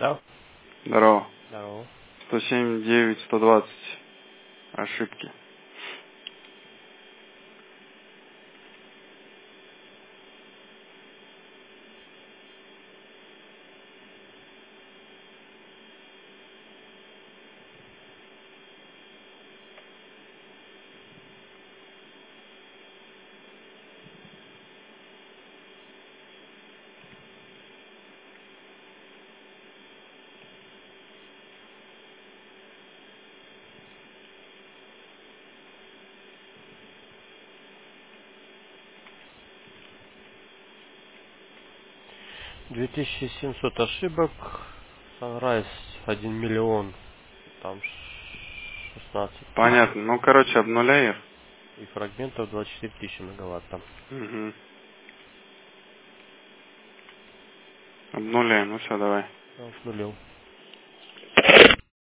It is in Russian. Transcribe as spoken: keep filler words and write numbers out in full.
Да? Здорово. Здорово. сто семь девять сто двадцать. Ошибки. две тысячи семьсот ошибок. Sunrise один миллион. Там шестнадцать тысяч. Понятно. Ну, короче, обнуляй их. И фрагментов двадцать четыре тысячи мегаватт там. Угу. Обнуляем. Ну все, давай. Обнулил.